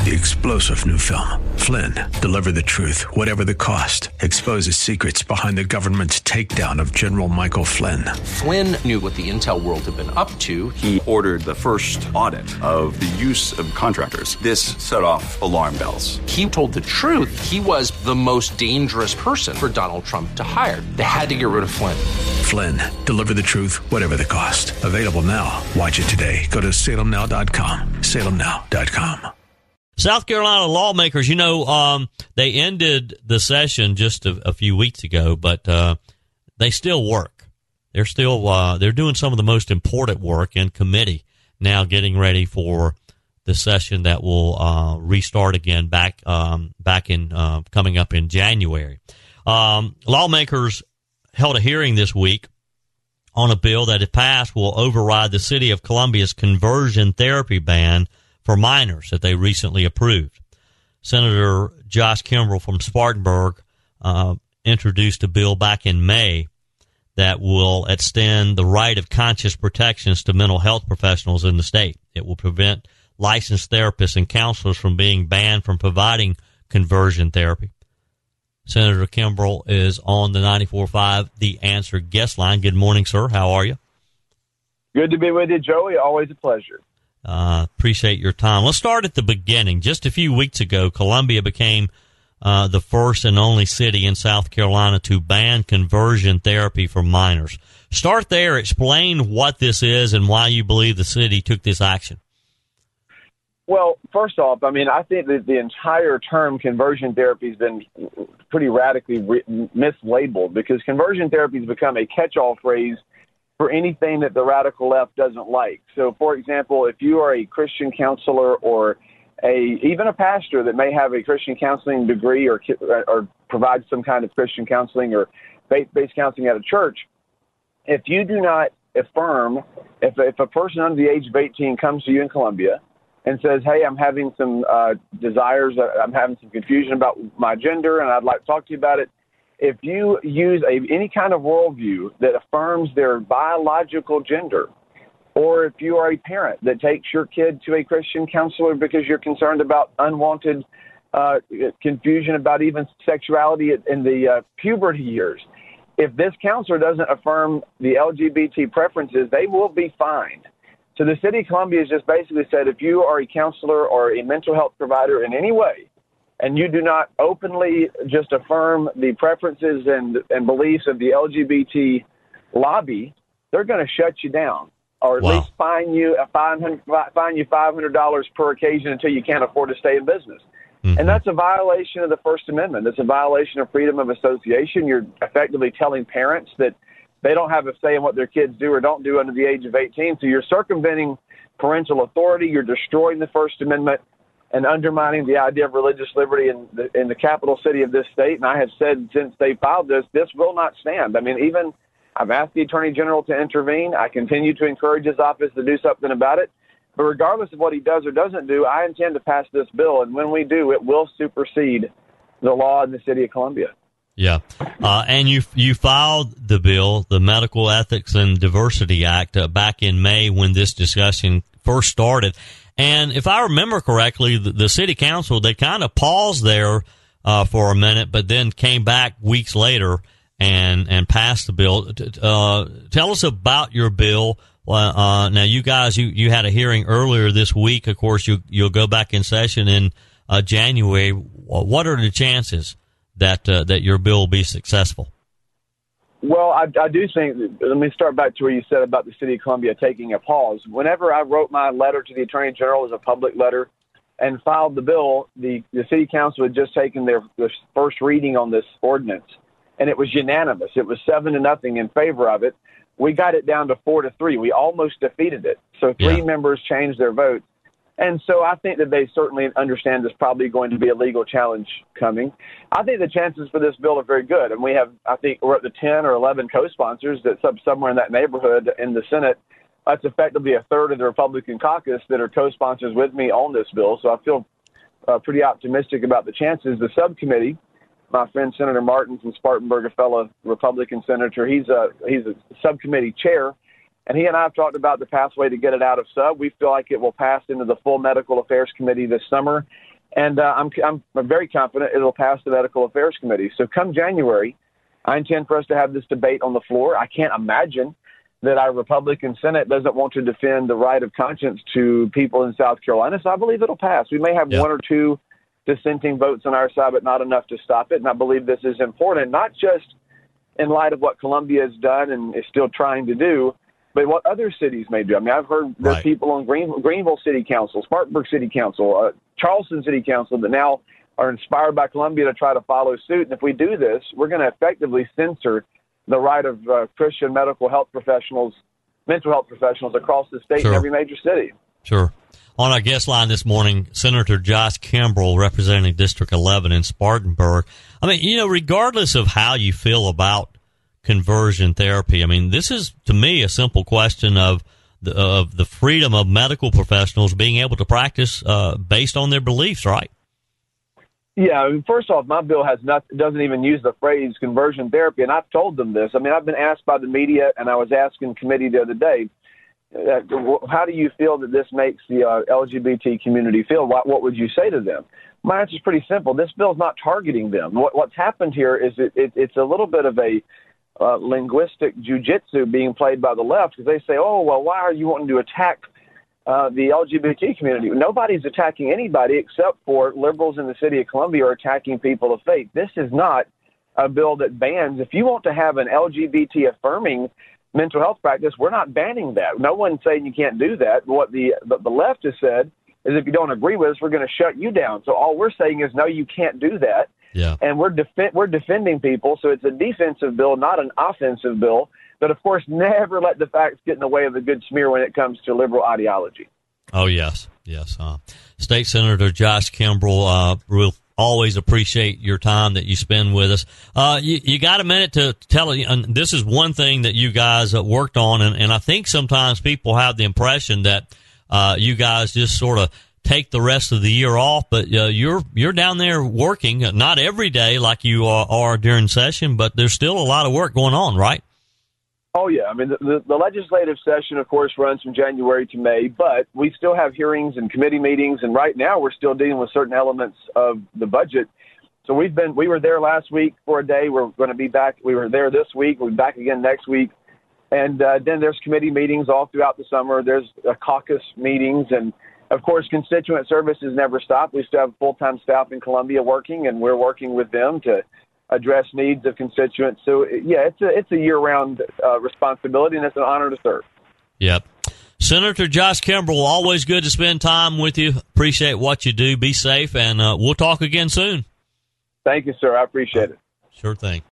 The explosive new film, Flynn, deliver the truth, whatever the cost, exposes secrets behind the government's takedown of General Michael Flynn. Flynn knew what the intel world had been up to. He ordered the first audit of the use of contractors. This set off alarm bells. He told the truth. He was the most dangerous person for Donald Trump to hire. They had to get rid of Flynn. Flynn, deliver the truth, whatever the cost. Available now. Watch it today. Go to salemnow.com. salemnow.com. South Carolina lawmakers, they ended the session just a few weeks ago, but they still work. They're still they're doing some of the most important work in committee now, getting ready for the session that will restart again back in coming up in January. Lawmakers held a hearing this week on a bill that, if passed, will override the city of Columbia's conversion therapy ban for minors that they recently approved. Senator Josh Kimbrell from Spartanburg introduced a bill back in May that will extend the right of conscious protections to mental health professionals in the state. It will prevent licensed therapists and counselors from being banned from providing conversion therapy. Senator Kimbrell is on the 94.5 The Answer guest line. Good morning, sir. How are you? Good to be with you, Joey. Always a pleasure. Appreciate your time. Let's start at the beginning. Just a few weeks ago, Columbia became the first and only city in South Carolina to ban conversion therapy for minors. Start there. Explain what this is and why you believe the city took this action. Well, first off, I think that the entire term conversion therapy has been pretty radically mislabeled, because conversion therapy has become a catch-all phrase for anything that the radical left doesn't like. So, for example, if you are a Christian counselor or even a pastor that may have a Christian counseling degree or provides some kind of Christian counseling or faith-based counseling at a church, if you do not affirm, if a person under the age of 18 comes to you in Columbia and says, hey, I'm having some desires, I'm having some confusion about my gender, and I'd like to talk to you about it, if you use any kind of worldview that affirms their biological gender, or if you are a parent that takes your kid to a Christian counselor because you're concerned about unwanted confusion about even sexuality in the puberty years, if this counselor doesn't affirm the LGBT preferences, they will be fined. So the city of Columbia has just basically said, if you are a counselor or a mental health provider in any way, and you do not openly just affirm the preferences and beliefs of the LGBT lobby, they're going to shut you down, or at least fine you $500 per occasion until you can't afford to stay in business. Mm-hmm. And that's a violation of the First Amendment. It's a violation of freedom of association. You're effectively telling parents that they don't have a say in what their kids do or don't do under the age of 18. So you're circumventing parental authority. You're destroying the First Amendment and undermining the idea of religious liberty in the capital city of this state. And I have said since they filed this will not stand. Even I've asked the Attorney General to intervene. I continue to encourage his office to do something about it. But regardless of what he does or doesn't do, I intend to pass this bill. And when we do, it will supersede the law in the city of Columbia. Yeah. And you filed the bill, the Medical Ethics and Diversity Act, back in May when this discussion first started. And if I remember correctly, the city council, they kind of paused there for a minute, but then came back weeks later and passed the bill. Tell us about your bill. Now, you guys, you had a hearing earlier this week. Of course, you'll go back in session in January. What are the chances that your bill will be successful? Well, I do think, let me start back to where you said about the city of Columbia taking a pause. Whenever I wrote my letter to the Attorney General as a public letter and filed the bill, the city council had just taken their first reading on this ordinance, and it was unanimous. It was 7-0 in favor of it. We got it down to 4-3. We almost defeated it. So three members changed their vote. And so I think that they certainly understand there's probably going to be a legal challenge coming. I think the chances for this bill are very good. And I think we're up to 10 or 11 co-sponsors that's somewhere in that neighborhood in the Senate. That's effectively a third of the Republican caucus that are co-sponsors with me on this bill. So I feel pretty optimistic about the chances. The subcommittee, my friend Senator Martin from Spartanburg, a fellow Republican senator, he's a subcommittee chair. And he and I have talked about the pathway to get it out of sub. We feel like it will pass into the full Medical Affairs Committee this summer. And I'm very confident it'll pass the Medical Affairs Committee. So come January, I intend for us to have this debate on the floor. I can't imagine that our Republican Senate doesn't want to defend the right of conscience to people in South Carolina. So I believe it'll pass. We may have one or two dissenting votes on our side, but not enough to stop it. And I believe this is important, not just in light of what Columbia has done and is still trying to do, but what other cities may do. I mean, I've heard there's people on Greenville City Council, Spartanburg City Council, Charleston City Council that now are inspired by Columbia to try to follow suit. And if we do this, we're going to effectively censor the right of Christian mental health professionals across the state in every major city. Sure. On our guest line this morning, Senator Josh Kimbrell, representing District 11 in Spartanburg. I mean, regardless of how you feel about conversion therapy, I mean, this is, to me, a simple question of the freedom of medical professionals being able to practice based on their beliefs, right? Yeah, I mean, first off, my bill doesn't even use the phrase conversion therapy, and I've told them this. I mean, I've been asked by the media, and I was asking committee the other day, how do you feel that this makes the LGBT community feel? What would you say to them? My answer is pretty simple. This bill is not targeting them. What's happened here is it's a little bit of a linguistic jujitsu being played by the left, because they say, oh, well, why are you wanting to attack the LGBT community? Nobody's attacking anybody except for liberals in the city of Columbia are attacking people of faith. This is not a bill that bans. If you want to have an LGBT-affirming mental health practice, we're not banning that. No one's saying you can't do that. What the left has said is if you don't agree with us, we're going to shut you down. So all we're saying is, no, you can't do that. Yeah. And we're defending people. So it's a defensive bill, not an offensive bill. But, of course, never let the facts get in the way of a good smear when it comes to liberal ideology. Oh, yes. State Senator Josh Kimbrell, we'll always appreciate your time that you spend with us. You got a minute to tell, and this is one thing that you guys worked on, and I think sometimes people have the impression that you guys just sort of take the rest of the year off, but you're down there working, not every day like you are during session, but there's still a lot of work going on, right? Oh, yeah. I mean, the legislative session, of course, runs from January to May, but we still have hearings and committee meetings, and right now we're still dealing with certain elements of the budget. So we were there last week for a day. We're going to be back. We were there this week. We'll be back again next week. And then there's committee meetings all throughout the summer. There's caucus meetings. And, of course, constituent services never stop. We still have full-time staff in Columbia working, and we're working with them to address needs of constituents. So, yeah, it's a year-round responsibility, and it's an honor to serve. Yep. Senator Josh Kimbrell, always good to spend time with you. Appreciate what you do. Be safe, and we'll talk again soon. Thank you, sir. I appreciate it. Sure thing.